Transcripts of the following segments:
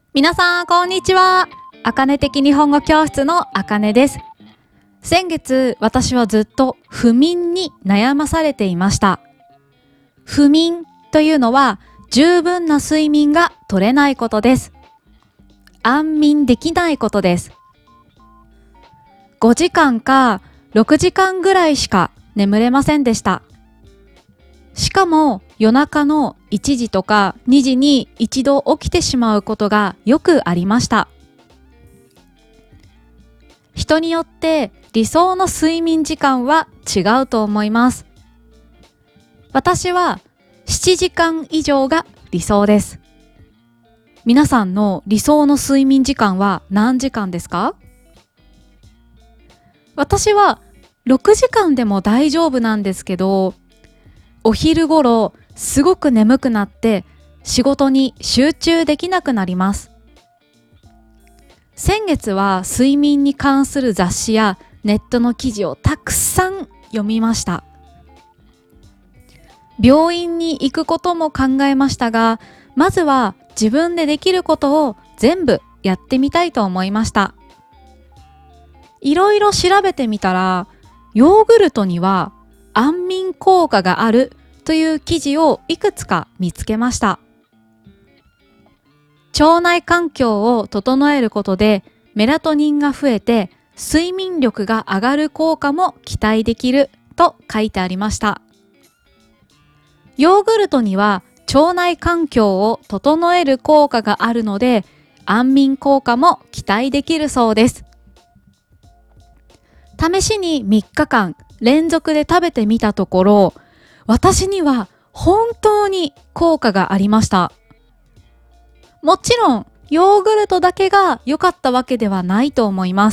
皆さん、こんにちは。あかね的日本語教室のあかねです。先月、私はずっと不眠に悩まされていました。不眠というのは、十分な睡眠が取れないことです。安眠できないことです。5時間か6時間ぐらいしか眠れませんでした。しかも夜中の1時とか2時に一度起きてしまうことがよくありました。人によって理想の睡眠時間は違うと思います。私は7時間以上が理想です。皆さんの理想の睡眠時間は何時間ですか？私は6時間でも大丈夫なんですけど、お昼頃すごく眠くなって仕事に集中できなくなります。先月は睡眠に関する雑誌やネットの記事をたくさん読みました。病院に行くことも考えましたが、まずは自分でできることを全部やってみたいと思いました。いろいろ調べてみたら、ヨーグルトには安眠効果があるという記事をいくつか見つけました。腸内環境を整えることでメラトニンが増えて睡眠力が上がる効果も期待できると書いてありました。ヨーグルトには腸内環境を整える効果があるので安眠効果も期待できるそうです。試しに3日間連続で食べてみたところ、私には本当に効果がありました。もちろんヨーグルトだけが良かったわけではないと思います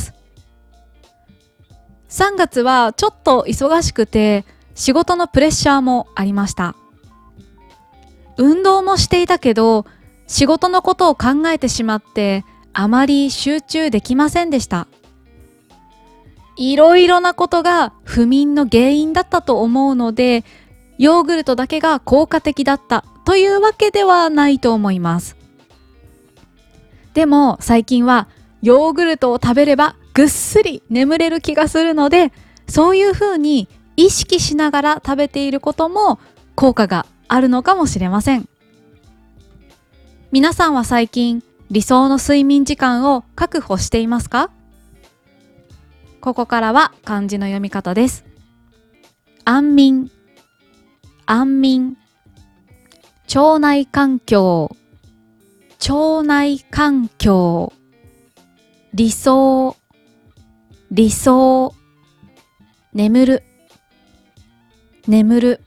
。3月はちょっと忙しくて仕事のプレッシャーもありました。運動もしていたけど仕事のことを考えてしまってあまり集中できませんでした。いろいろなことが不眠の原因だったと思うので、ヨーグルトだけが効果的だったというわけではないと思います。でも最近はヨーグルトを食べればぐっすり眠れる気がするので、そういうふうに意識しながら食べていることも効果があるのかもしれません。皆さんは最近理想の睡眠時間を確保していますか？ここからは漢字の読み方です。安眠、安眠、腸内環境、腸内環境、理想、理想、眠る、眠る。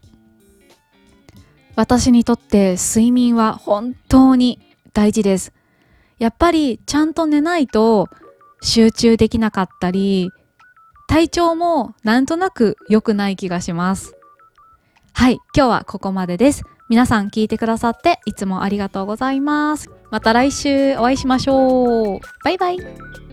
私にとって睡眠は本当に大事です。やっぱりちゃんと寝ないと集中できなかったり、体調もなんとなく良くない気がします。はい、今日はここまでです。皆さん聞いてくださっていつもありがとうございます。また来週お会いしましょう。バイバイ。